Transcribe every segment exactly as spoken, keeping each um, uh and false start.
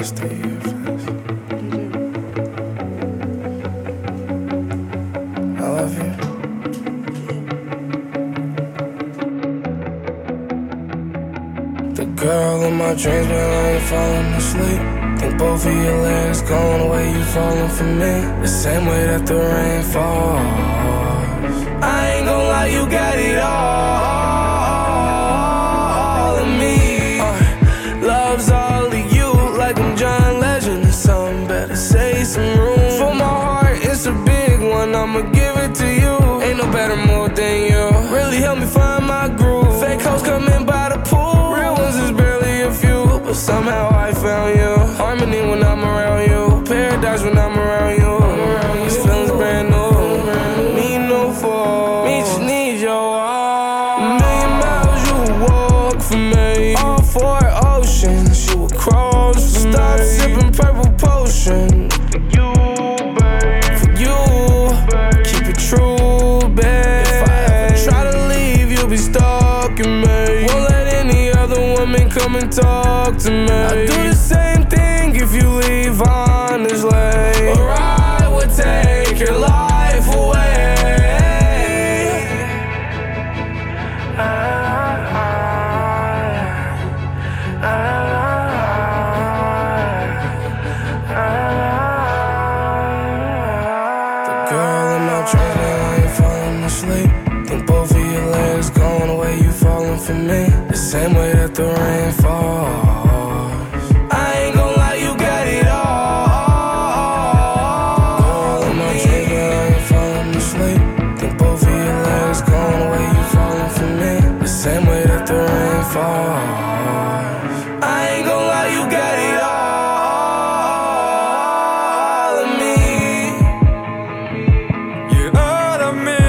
I stay here first. I love you. The girl in my dreams, man, I ain't falling asleep. Think both of your legs going the way you falling for me. The same way that the rain falls. I ain't gon' lie, you got it all in me. uh, Love's all of you, like I'm John Legend or something. Better save some room for my heart, it's a big one, I'ma give it to you. Ain't no better mood than you, really help me find my groove. Fake hoes coming by the pool, real ones is barely a few, but somehow I found you. Harmony when I'm around you, paradise when I'm around you. These feelings brand new, need no fall, me just need your all. A million miles you walk for me, all four oceans you would cross for me. Stop sipping purple potion for you, babe. For you, keep it true, babe. If I ever try to leave, you'll be stalking me. Won't let any other woman come and talk to me. I do the same thing if you leave honestly, or I would take your life away. I, I, I, I, the girl in my dreams, man, I ain't falling asleep. Think both of your legs going the way you falling for me. The same way that the rain falls. I ain't gon' lie, you got it all. Girl in my dreams, man, I ain't falling asleep. Think both of your legs going the way you falling for me. The same way that the rain falls. I ain't gon' lie, you got it all in me. You're all of me.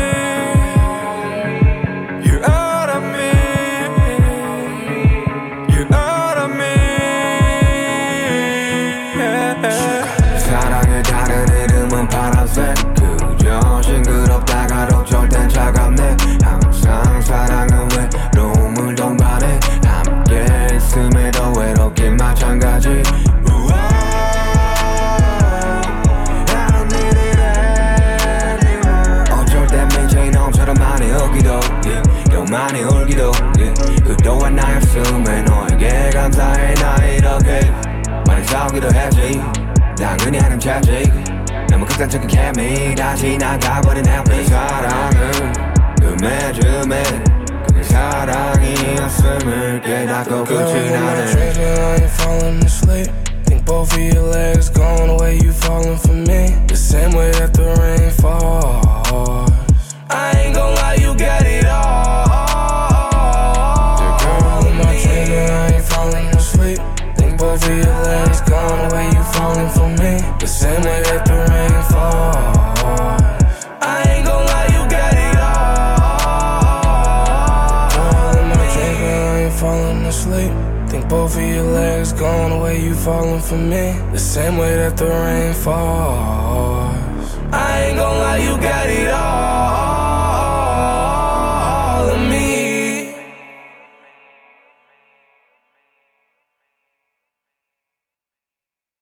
You're all of me. You're all of me. 사랑의 다른 이름은 파란색. 그저 싱그럽다가도 절대 차갑네. 항상 사랑은 외로움을 동반해. 함께 있음에도 외롭긴 마찬가지. 우와, I don't need it anymore. 어쩔 땐 미친 놈처럼 많이 웃기도, yeah. 또 많이 울기도, yeah. 그동안 나였음에 너에게 감사해. 나 이렇게 많이 싸우기도 했지. 당연히 하는 차지. 너무 극단적인 케미 다 지나가버린 happy. 사랑은 뜸해줌에 그게 사랑이었음을 깨닫고 Girl, 끝이 in my 나네. dreams, man, I ain't falling asleep. Think both of your legs going the way you falling for me. The same way that the rain falls. I ain't gon' lie, you got it all. Girl, in my dreams, man, I ain't falling asleep. Think both of your legs going the way you falling for me. The same way that the rain falls. I ain't gon' lie, you got it all. Girl, in my dreams, man, I ain't falling asleep. Think both of your legs going the way you falling for me. The same way that the rain falls.